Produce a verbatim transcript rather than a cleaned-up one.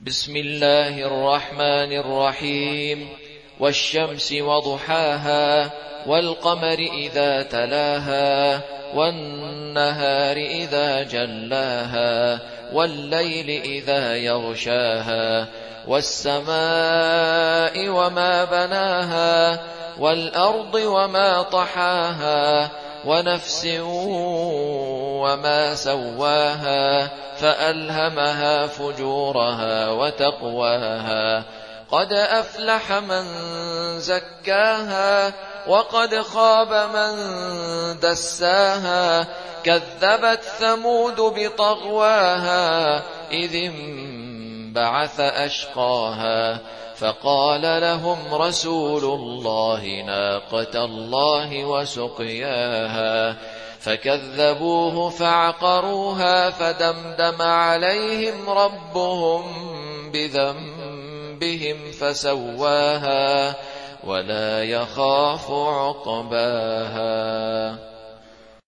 بسم الله الرحمن الرحيم. والشمس وضحاها والقمر إذا تلاها والنهار إذا جلاها والليل إذا يغشاها والسماء وما بناها والأرض وما طحاها ونفس وما سواها فألهمها فجورها وتقواها قد أفلح من زكاها وقد خاب من دساها كذبت ثمود بطغواها إذ انبعث أشقاها فقال لهم رسول الله ناقة الله وسقياها فكذبوه فعقروها فدمدم عليهم ربهم بذنبهم فسواها ولا يخاف عقباها.